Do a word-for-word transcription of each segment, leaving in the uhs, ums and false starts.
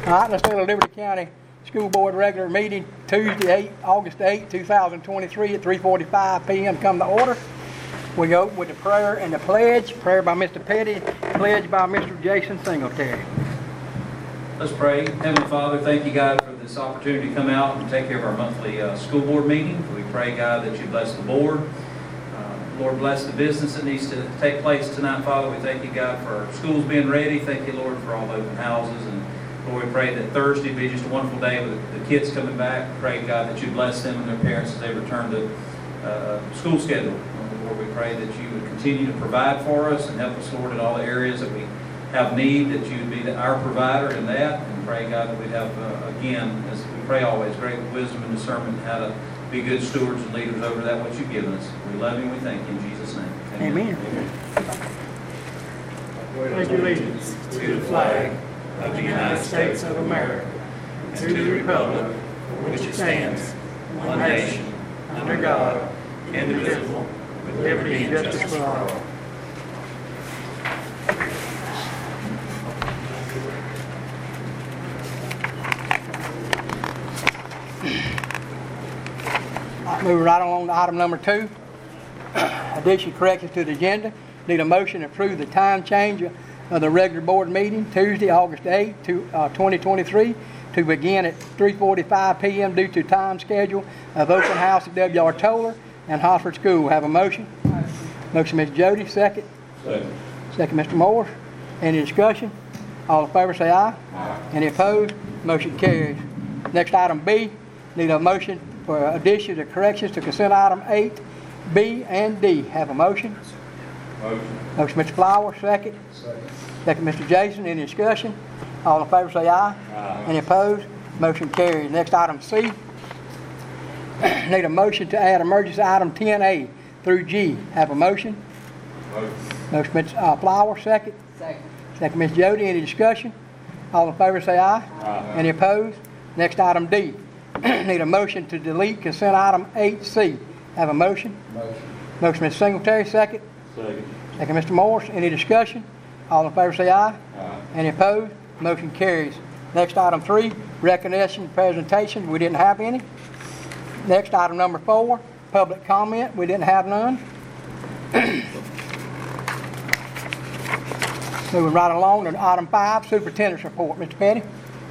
All right, let's do the Liberty County School Board regular meeting Tuesday, August eighth, two thousand twenty-three at three forty-five p m come to order. We open with the prayer and the pledge. Prayer by Mister Petty, pledge by Mister Jason Singletary. Let's pray. Heavenly Father, thank you, God, for this opportunity to come out and take care of our monthly uh, school board meeting. We pray, God, that you bless the board. Uh, Lord, bless the business that needs to take place tonight, Father. We thank you, God, for our schools being ready. Thank you, Lord, for all the open houses. And Lord, we pray that Thursday be just a wonderful day with the kids coming back. Pray, God, that you bless them and their parents as they return to uh, school schedule. Lord, we pray that you would continue to provide for us and help us, Lord, in all the areas that we have need, that you would be the, our provider in that. And pray, God, that we'd have, uh, again, as we pray always, great wisdom and discernment how to be good stewards and leaders over that what you've given us. We love you and we thank you in Jesus' name. Amen. Amen. Pledge allegiance to the flag of the United States of America and to the republic for which it stands, one nation, under God, indivisible, with liberty and justice for all. Moving right along to item number two. Addition corrections to the agenda. Need a motion to approve the time change of the regular board meeting Tuesday, August eighth, twenty twenty-three to begin at three forty-five p m due to time schedule of open house at W R Toller and Hosford School. Have a motion? Motion, Miz Jody. Second. Second. Second, Mister Morris. Any discussion? All in favor say aye. Aye. Any opposed? Motion carries. Next, item B. Need a motion for additions or corrections to consent item eight, B, and D. Have a motion? Motion. Motion, Mister Flower. Second. Second. Second, Mister Jason. Any discussion? All in favor say aye. Aye. Any opposed? Motion carries. Next, item C. Need a motion to add emergency item ten A through G. Have a motion? Motion. Motion, Mister Uh, Flower. Second. Second. Second, Miz Jody. Any discussion? All in favor say aye. Aye. Any opposed? Next, item D. Need a motion to delete consent item eight C. Have a motion? Motion. Motion, Mister Singletary. Second. Second. Second, Mister Morris. Any discussion? All in favor say aye. Aye. Any opposed? Motion carries. Next, item three, recognition presentation. We didn't have any. Next, item number four, public comment. We didn't have none. Moving right along to item five, superintendent's report. Mister Petty.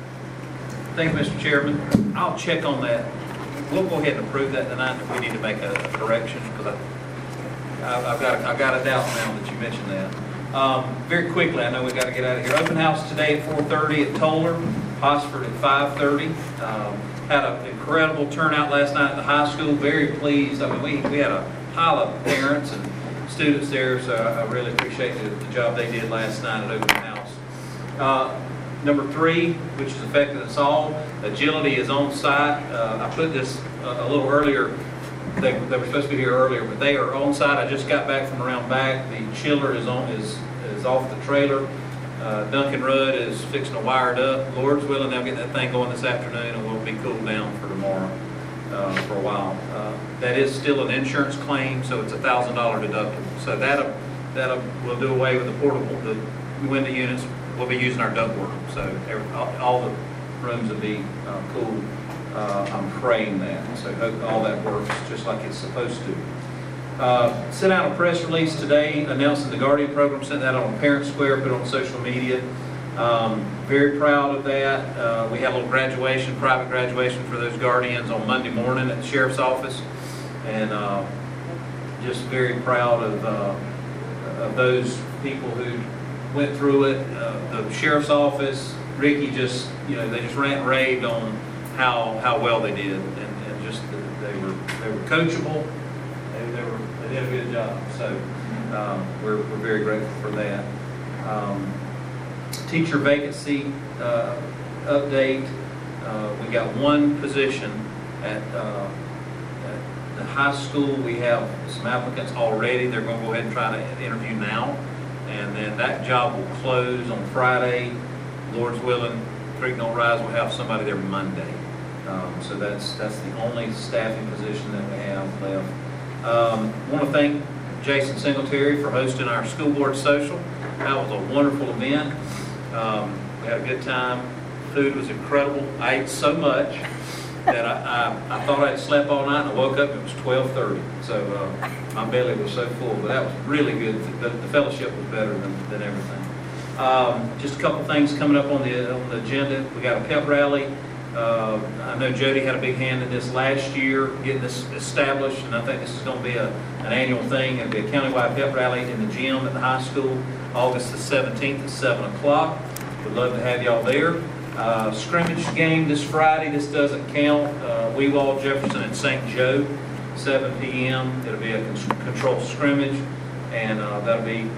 Thank you, Mister Chairman. I'll check on that. We'll go ahead and approve that tonight if we need to make a, a correction, because I, I've, I've got a, I've got a doubt now that you mentioned that. Um, very quickly, I know we've got to get out of here. Open house today at four thirty at Toller, Hosford at five thirty. Um, had an incredible turnout last night at the high school. Very pleased. I mean, we, we had a pile of parents and students there, so I really appreciate the, the job they did last night at open house. Uh, Number three, which has affected us all, agility is on site. Uh, I put this uh, a little earlier. They, they were supposed to be here earlier, but they are on site. I just got back from around back. The chiller is on is is off the trailer. Uh, Duncan Rudd is fixing to wire it up. Lord's willing, they'll get that thing going this afternoon, and we'll be cooled down for tomorrow uh, for a while. Uh, that is still an insurance claim, so it's a thousand dollar deductible. So that that will do away with the portable the window units. We'll be using our ductwork, so every, all, all the rooms will be uh, cool. Uh, I'm praying that, so hope all that works just like it's supposed to. Uh, sent out a press release today announcing the Guardian program. Sent that on Parent Square, put it on social media. Um, very proud of that. Uh, we had a little graduation, private graduation for those Guardians on Monday morning at the Sheriff's Office, and uh, just very proud of uh, of those people who went through it. Uh, the Sheriff's Office, Ricky just, you know, they just rant and raved on how how well they did, and, and just the, they were they were coachable. They, they were they did a good job. So um, we're we're very grateful for that. Um, teacher vacancy uh, update. Uh, we got one position at, uh, at the high school. We have some applicants already. They're going to go ahead and try to interview now. And then that job will close on Friday. Lord's willing, Creek Don't Rise will have somebody there Monday. Um, so that's that's the only staffing position that we have left. Um, I want to thank Jason Singletary for hosting our school board social. That was a wonderful event. Um, we had a good time. food was incredible. I ate so much that I, I, I thought I'd slept all night, and I woke up and it was twelve thirty. So uh, my belly was so full, but that was really good. The, the fellowship was better than, than everything. Um, just a couple things coming up on the on the agenda. We got a pep rally. Uh, I know Jody had a big hand in this last year, getting this established, and I think this is going to be a, an annual thing. It'll be a countywide pep rally in the gym at the high school, August the seventeenth at seven o'clock. We'd love to have y'all there. Uh, scrimmage game this Friday. This doesn't count. Uh, Weewall, Jefferson, and Saint Joe, seven p.m. It'll be a con- controlled scrimmage, and uh, that'll be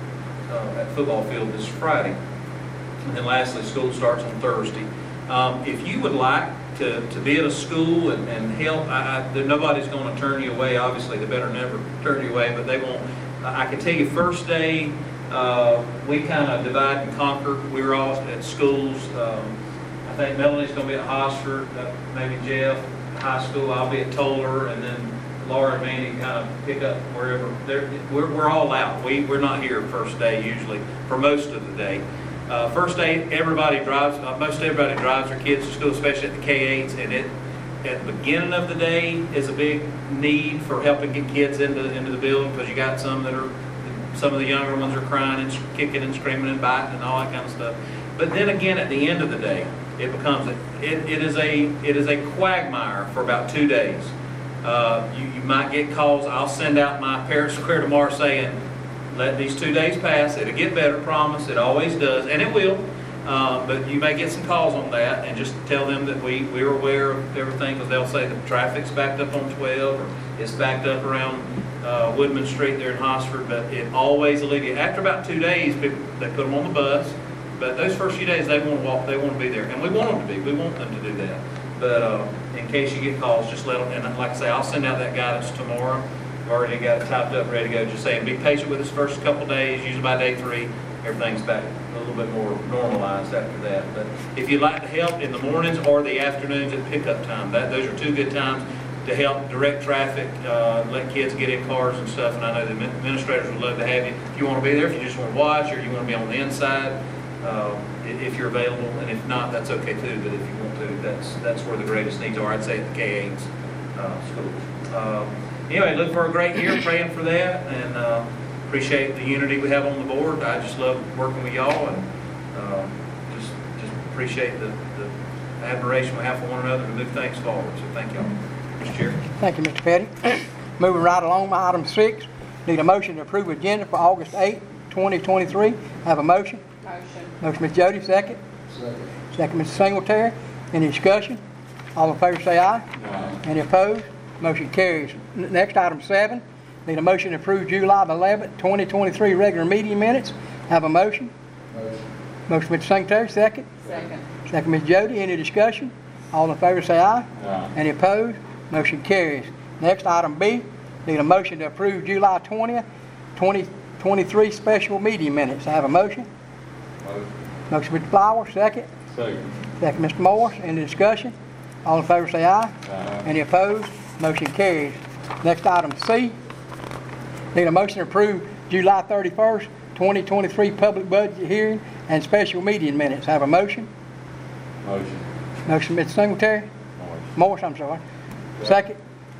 uh, at football field this Friday. And then lastly, school starts on Thursday. Um, if you would like to, to be at a school and, and help, I, I, there, nobody's going to turn you away. Obviously, they better never turn you away, but they won't. I can tell you, first day, uh, we kind of divide and conquer. We were all at schools. Um, I think Melanie's going to be at Hosford, uh, maybe Jeff, high school. I'll be at Toller, and then Laura and Mandy kind of pick up wherever. They're, we're, we're all out. We, we're not here first day usually for most of the day. Uh, first day, everybody drives, uh, most everybody drives their kids to school, especially at the K eights, and it, at the beginning of the day is a big need for helping get kids into, into the building, because you got some that are, some of the younger ones are crying and kicking and screaming and biting and all that kind of stuff. But then again, at the end of the day, it becomes, a, it, it is a it is a quagmire for about two days. Uh, you, you might get calls. I'll send out my parents' square tomorrow saying, let these two days pass. It'll get better, promise. It always does, and it will. Uh, but you may get some calls on that, and just tell them that we, we're aware of everything, because they'll say the traffic's backed up on twelve, or it's backed up around uh, Woodman Street there in Hosford. But it always alleviates. After about two days, people, they put them on the bus. But those first few days, they want to walk. They want to be there, and we want them to be. We want them to do that. But uh, in case you get calls, just let them. And like I say, I'll send out that guidance tomorrow. I've already got it typed up, ready to go. Just saying, be patient with us first couple days. Usually by day three, everything's back a little bit more normalized after that. But if you'd like to help in the mornings or the afternoons at pickup time, that those are two good times to help direct traffic, uh, let kids get in cars and stuff. And I know the administrators would love to have you. If you want to be there, if you just want to watch, or you want to be on the inside, uh, if you're available. And if not, that's okay too. But if you want to, that's that's where the greatest needs are. I'd say at the K eights uh, schools. Um, Anyway, look for a great year, praying for that, and uh, appreciate the unity we have on the board. I just love working with y'all, and uh, just just appreciate the, the admiration we have for one another to move things forward. So thank y'all. Mister Chair. Thank you, Mister Petty. Moving right along, item six, need a motion to approve agenda for August eighth, twenty twenty-three. Have a motion? Motion. Motion, Miz Jody, second. Second. Second, Mister Singletary. Any discussion? All in favor say aye. Aye. Any opposed? Motion carries. N- Next, item seven, need a motion to approve July eleventh, twenty twenty-three regular meeting minutes. Have a motion? Motion. Motion, Mister Secretary, second. Second. Second, Miz Jody. Any discussion? All in favor say aye. Aye. Any opposed? Motion carries. Next, item B, need a motion to approve July twentieth, twenty twenty-three special meeting minutes. Have a motion? Motion. Motion, Mister Flowers, second. Second. Second, Mister Morris. Any discussion? All in favor say aye. Aye. Any opposed? Motion carries. Next, item C, need a motion to approve July thirty-first, twenty twenty-three public budget hearing and special meeting minutes. Have a motion? Motion. Motion, Mister Singletary. Motion. Morris, I'm sorry. Second.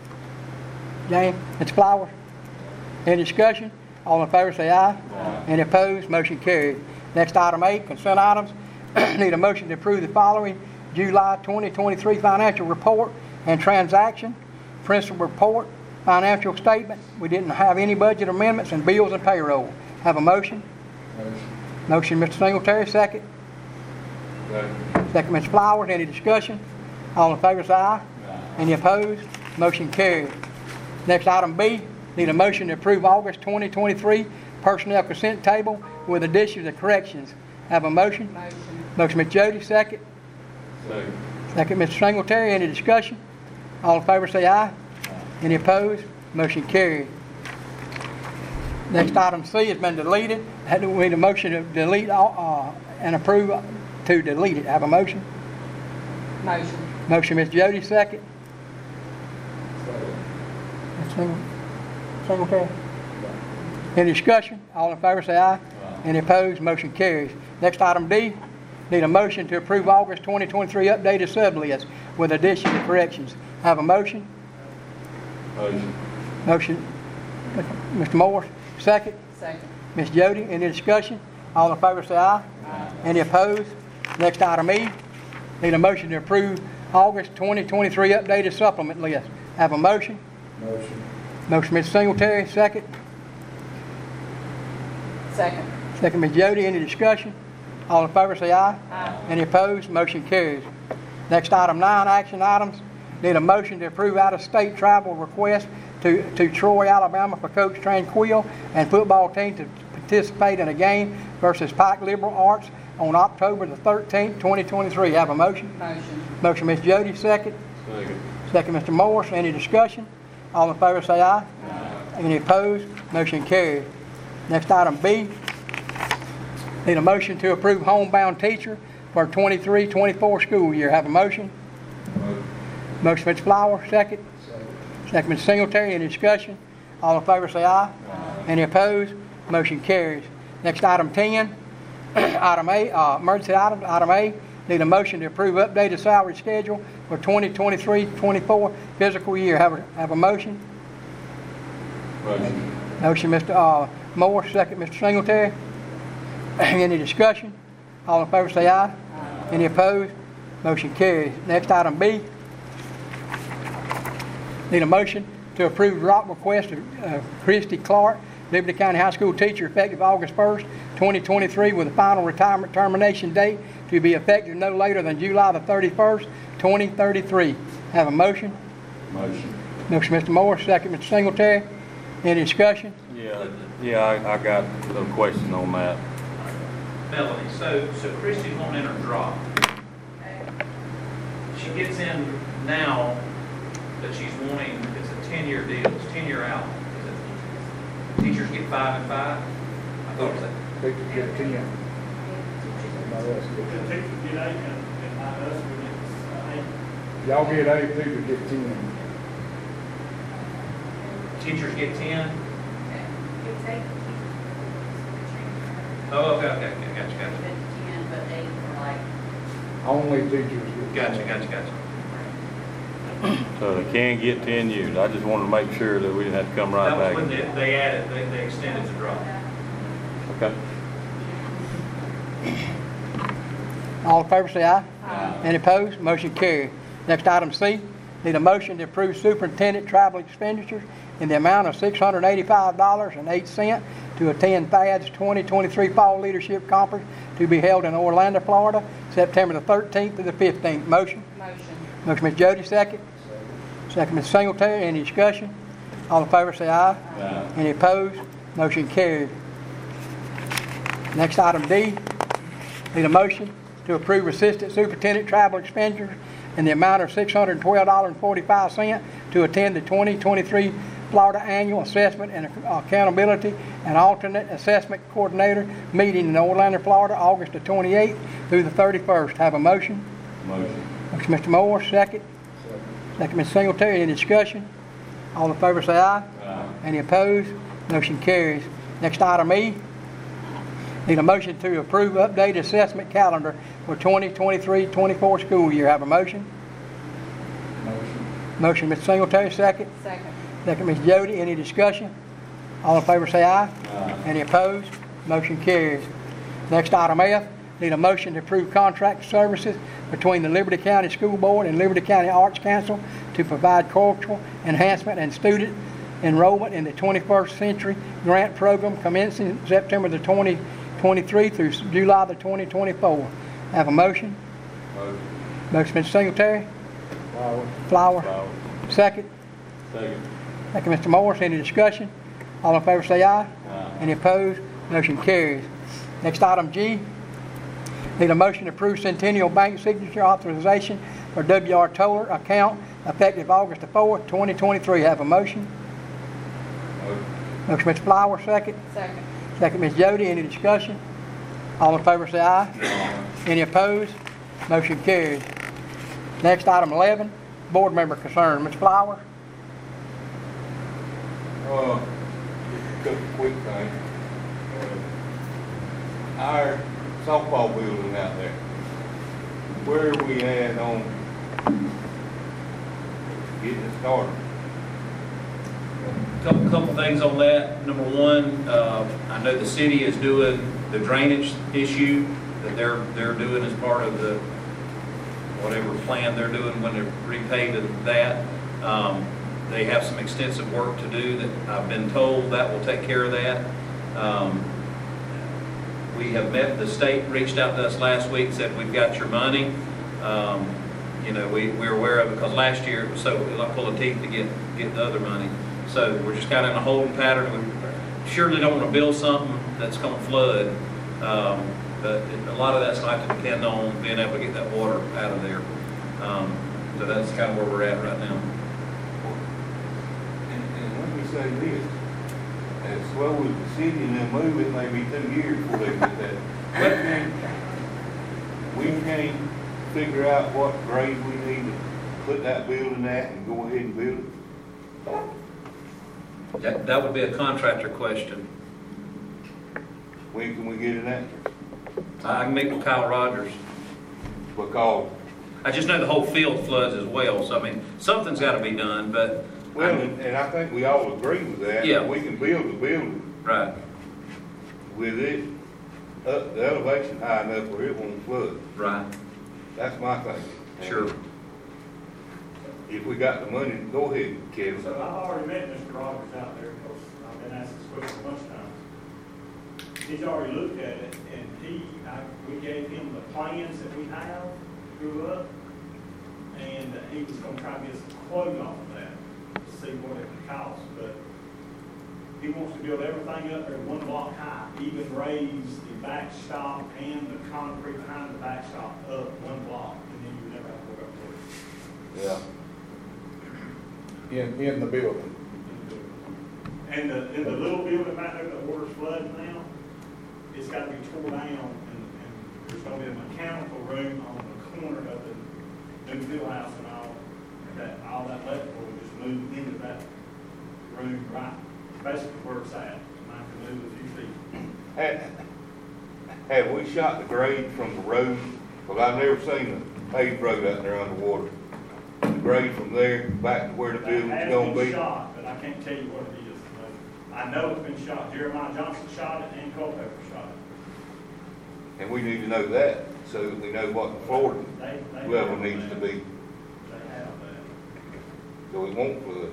James. Mister Flowers. Any discussion? All in favor say aye. Aye. Any opposed? Motion carries. Next, item eight, consent items. Need a motion to approve the following July twenty twenty-three financial report and transaction, principal report, financial statement. We didn't have any budget amendments, and bills and payroll. Have a motion? Motion. Motion, Mister Singletary, second. Second. Second, Mister Flowers. Any discussion? All in favor say aye. Aye. Any opposed? Motion carried. Next, item B, need a motion to approve August twenty twenty-three personnel consent table with additions and corrections. Have a motion? Motion. Motion, Mister Jody, second. Second. Second, Mister Singletary. Any discussion? All in favor say aye. Aye. Any opposed? Motion carried. Next, item C has been deleted. Had to- We need a motion to delete all, uh, and approve to delete it. Have a motion? Motion. Motion, Mister Jody, second. Second. Mister Singl- Singletary. Any discussion? All in favor say aye. Aye. Any opposed? Motion carries. Next, item D, Need a motion to approve August twenty twenty-three updated sub list with additions and corrections. Have a motion? Motion. Motion, Mister Moore, second. Second. Miz Jody, any discussion? All in favor say aye. Aye. Any opposed? Next item E, need a motion to approve August twenty twenty-three updated supplement list. Have a motion? Motion. Motion, Miz Singletary, second. Second. Second, Miz Jody, any discussion? All in favor say aye. Aye. Any opposed? Motion carries. Next item nine, action items. Need a motion to approve out-of-state travel request to, to Troy, Alabama for Coach Tranquil and football team to participate in a game versus Pike Liberal Arts on October the thirteenth, twenty twenty-three. Have a motion? Motion. Motion, Miz Jody, second. Second. Second, Mister Morris. Any discussion? All in favor say aye. Aye. Any opposed? Motion carries. Next item B. Need a motion to approve homebound teacher for twenty-three twenty-four school year. Have a motion? Motion. Motion, Mister Flower, second. Second. Second, Mister Singletary. Any discussion? All in favor say aye. Aye. Any opposed? Motion carries. Next item ten. Item A, uh, emergency item, item A. Need a motion to approve updated salary schedule for twenty twenty-three twenty-four fiscal year. Have a, have a motion? Motion. Motion, Mister Uh, Moore, second, Mister Singletary. Any discussion? All in favor say aye. Aye. Any opposed? Motion carries. Next item B. Need a motion to approve drop request of uh, Christy Clark, Liberty County High School teacher, effective August first, twenty twenty-three, with a final retirement termination date to be effective no later than July the thirty-first, twenty thirty-three. Have a motion? Motion. Motion, Mister Moore, second, Mister Singletary. Any discussion? Yeah, yeah, I, I got a little question on that. Melanie, so, so Christie's wanting in her drop. She gets in now, but she's wanting, it's a ten-year deal, it's ten-year out. Is it- Teachers get five and five? I thought it was that. Teacher get ten. Everybody else The get ten. teachers get eight and, and not us, we get eight. Y'all get eight, teacher get ten. Teachers get ten? It's eight Oh, okay, okay, okay, gotcha, gotcha. but ten, but eight for like, Only teachers get. Gotcha, gotcha, gotcha. So they can get ten years. I just wanted to make sure that we didn't have to come right That was back. when they, they added, they, they extended the drop. Okay. All in favor say aye. Aye. Any opposed? Motion carried. Next item C. Need a motion to approve superintendent travel expenditures in the amount of six hundred eighty-five dollars and eight cents to attend F A D's twenty twenty-three Fall Leadership Conference to be held in Orlando, Florida, September the thirteenth to the fifteenth. Motion? Motion. Motion, Miz Jody, second. Second, Miz Singletary. Any discussion? All in favor say aye. Aye. Any opposed? Motion carried. Next item D. Need a motion to approve assistant superintendent travel expenditures in the amount of six hundred twelve dollars and forty-five cents to attend the twenty twenty-three Florida Annual Assessment and Accountability and Alternate Assessment Coordinator meeting in Orlando, Florida, August the twenty-eighth through the thirty-first. Have a motion? Motion. Motion, Mister Moore, second. Second, Miz Singletary. Any discussion? All in favor say aye. Aye. Any opposed? Motion carries. Next item E. Need a motion to approve updated assessment calendar for twenty twenty-three twenty-four school year. Have a motion? Motion. Motion, Mister Singletary, second. Second. Second, Miz Jody. Any discussion? All in favor say aye. Aye. Any opposed? Motion carries. Next item F. Need a motion to approve contract services between the Liberty County School Board and Liberty County Arts Council to provide cultural enhancement and student enrollment in the twenty-first century grant program commencing September the twenty twenty-three through July the twenty twenty-four. Have a motion? Motion. Motion, Mister Singletary. Flower. Flower. Flower. Second. Second. Second, Mister Morris. Any discussion? All in favor say aye. Aye. Any opposed? Motion carries. Next item G. Need a motion to approve Centennial Bank signature authorization for W R Toller account effective August the fourth, twenty twenty-three. Have a motion? Motion. Motion, Mister Flower, second. Second. Second, Miz Jody. Any discussion? All in favor say aye. Aye. Any opposed? Motion carries. Next, item eleven, board member concern. Miz Flower? Uh, just a quick thing. Uh, Our softball building out there, where are we at on getting it started? Couple, couple things on that. Number one, uh, I know the city is doing the drainage issue that they're, they're doing as part of the, whatever plan they're doing when they're repaving that. Um, they have some extensive work to do that I've been told that will take care of that. Um, we have met, the state reached out to us last week, said we've got your money. Um, you know, we, we're aware of it because last year it was so like pulling teeth to get, get the other money. So we're just kind of in a holding pattern. We surely don't want to build something that's going to flood. Um, but it, a lot of that's going to have to depend on being able to get that water out of there. Um, so that's kind of where we're at right now. And, and let me say this, as slow as the city and them move, it may be two years before they get that. We can't, we can't figure out what grade we need to put that building at and go ahead and build it. That, that would be a contractor question. When can we get an answer? I can meet with Kyle Rogers. Because, I just know the whole field floods as well. So I mean, something's got to be done. But well, and, and I think we all agree with that. Yeah. We can build a building right, with it, up the elevation high enough where it won't flood. right, That's my thing. sure. If we got the money, go ahead, Kevin. So I've already met Mister Roberts out there, because I've been asked this question a bunch of times. He's already looked at it, and he, I, we gave him the plans that we have, drew up, and he was gonna try to get us a quote off of that, to see what it would cost, but he wants to build everything up there one block high, even raise the backstop and the concrete behind the backstop up one block, and then you never have to work up to it. Yeah. In, in the building. And the, and the little building back there that water's flooding now, it's gotta be tore down, and, and there's gonna be a mechanical room on the corner of the new field house and all, that, all that electrical will just move into that room, right, basically where it's at, and I can move a few feet. Have, have we shot the grade from the road? Well, I've never seen a paved road out there underwater. The grade from there back to where the That building's has gonna been be. shot, but I can't tell you what it is. I know it's been shot, Jeremiah Johnson shot it, and Culpepper shot it. And we need to know that, so that we know what the floor They, they. level have needs to that. be, They have that. so it won't flood.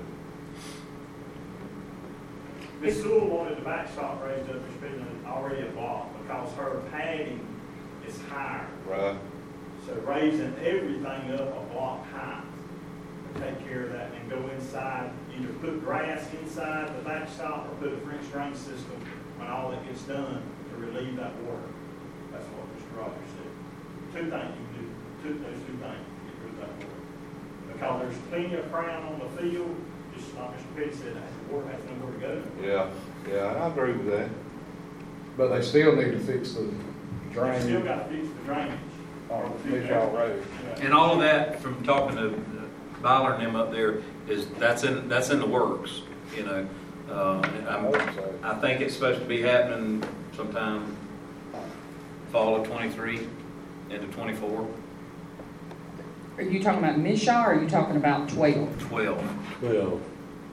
Miss Sewell wanted the backstop raised up, there's been already a block, because her padding is higher. Right. So raising everything up a block high would take care of that and go inside, either put grass inside the backstop or put a French drain system when all that gets done to relieve that water. That's what Mister Rogers said. Two things you can do, two, those two things to get rid of that water. Because there's plenty of crown on the field, just like Mister Petty said, the water has nowhere to go. Yeah, yeah, I agree with that. But they still need to fix the You drain still got to fix the drainage. on Mitchell Road. And all of that, from talking to Byler and them up there, is that's in that's in the works. You know, uh, I'm, I think it's supposed to be happening sometime fall of twenty-three into twenty-four. Are you talking about Miss Shaw, or are you talking about twelve? twelve. Well,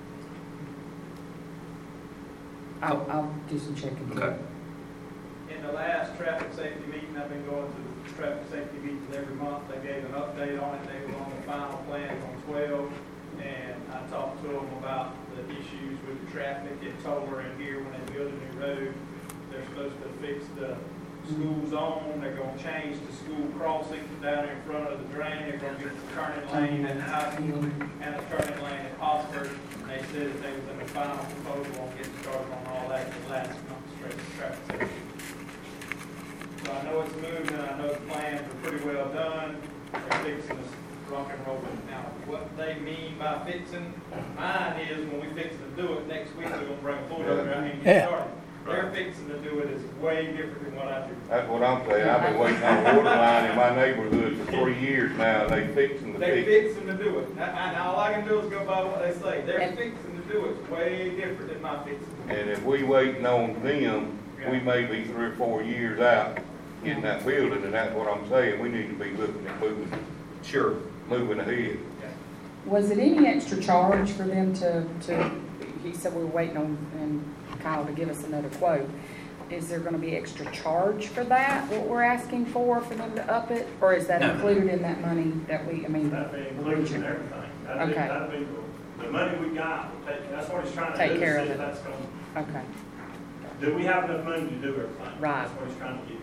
I'll, I'll do some checking. Okay. In the last traffic safety meeting, I've been going to the traffic safety meetings every month. They gave an update on it. They were on the final plan on twelve. And I talked to them about the issues with the traffic at Toller and here when they build a new road. They're supposed to fix the school zone. They're gonna change the school crossing down in front of the drain. They're gonna get the turning lane at Highfield and a turning lane at Oxford. And they said that they was in the final proposal on getting started on all that the last month's traffic safety. So I know it's moving, I know the plans are pretty well done, they're fixing this rock and roll. Now, what they mean by fixing, mine is when we fix to do it, next week we're gonna bring a bulldozer out and Yeah. get started. They're fixing to do it is way different than what I do. That's what I'm saying. I've been waiting on a water line in my neighborhood for three years now, and they fixing the They fix. fixing to do it, and, and all I can do is go by what they say, they're fixing to do it, way different than my fixing. And if we waiting on them, we may be three or four years out getting that building, and that's what I'm saying, we need to be looking at moving, Sure. moving ahead. Was it any extra charge for them to, to, he said we were waiting on, and Kyle to give us another quote. Is there gonna be extra charge for that, what we're asking for, for them to up it? Or is that No. included in that money that we, I mean? That'd be included in everything. That'd be, Okay. that'd be, the- the money we got will take, that's what he's trying to do. Take care see of if it. That's gonna, Okay, do we have enough money to do everything? Right. That's what he's trying to get.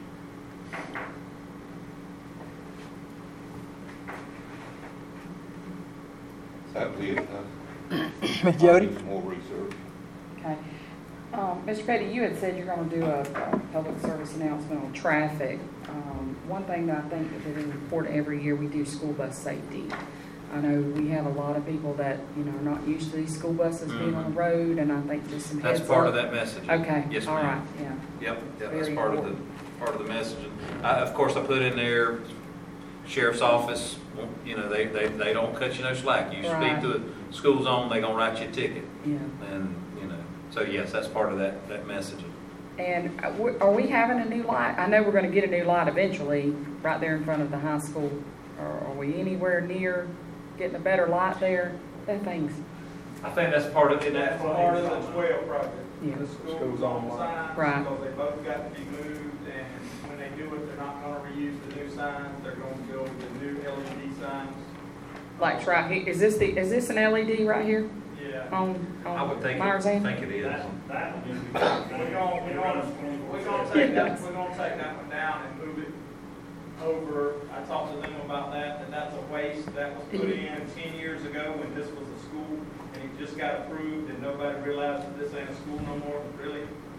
That'd be it, huh? Miz Jody? Do some more research. okay. Um, Mister Petty, you had said you're gonna do a, a public service announcement on traffic. Um, one thing that I think that is important every year, we do school bus safety. I know we have a lot of people that, you know, are not used to these school buses being on the road, and I think just some heads That's part of up. that message. Okay, Yes, all right, ma'am. yeah. Yep, yep, that's Very part of the, important. part of the messaging. I, of course, I put in there, sheriff's office, you know, they, they, they don't cut you no slack. You speak Right. to a school zone, they gonna write you a ticket. Yeah. And, you know, so yes, that's part of that, that messaging. And uh, w- are we having a new light? I know we're gonna get a new light eventually, right there in front of the high school. Or are we anywhere near getting a better light there? That thing's, I think that's part of, And that's part of the twelve project. Yeah. The school School's zone online. signs, Right. because they both got to be moved, and when they do it, they're not gonna reuse the new signs, they're gonna go with the new L E D signs. like, right here, is this the, is this an L E D right here Yeah. on, I would on think, Myers it- End? think it is. That, that would be. We're gonna, we're gonna, we're gonna take that, we're gonna take that one down and move it over. I talked to them about that, and that's a waste, that was put in ten years ago when this was a school, and it just got approved, and nobody realized that this ain't a school no more, really.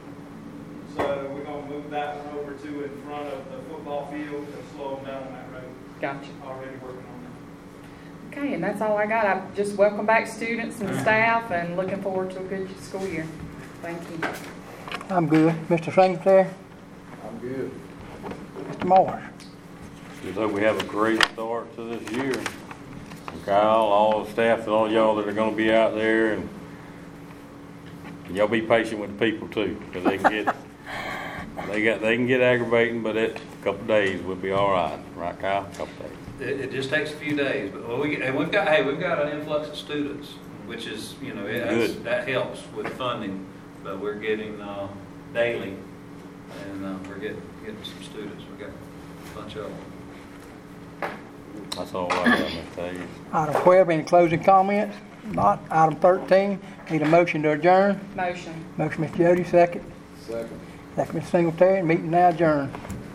So we're gonna move that one over to in front of the football field to slow them down on that road. Gotcha. Already working on that. Okay, and that's all I got. I just welcome back students and staff and looking forward to a good school year. Thank you. I'm good. Mister Singletary? I'm good. Mister Morris? Just hope we have a great start to this year. And Kyle, all the staff, and all y'all that are gonna be out there, and y'all be patient with the people too, because they can get, they got, they can get aggravating, but it, a couple of days we'll be all right. Right, Kyle? A couple of days. It, it just takes a few days, but well, we, and we've got, hey, we've got an influx of students, which is, you know, it, that's- Good. that helps with funding, but we're getting, uh, daily, and, uh, we're getting, getting some students, we got a bunch of them. That's all I got, Mister Hayes. Item twelve, any closing comments? Not. Item thirteen, need a motion to adjourn. Motion. Motion, Mister Jody, second. Second. Second, Mister Singletary, meeting now adjourned.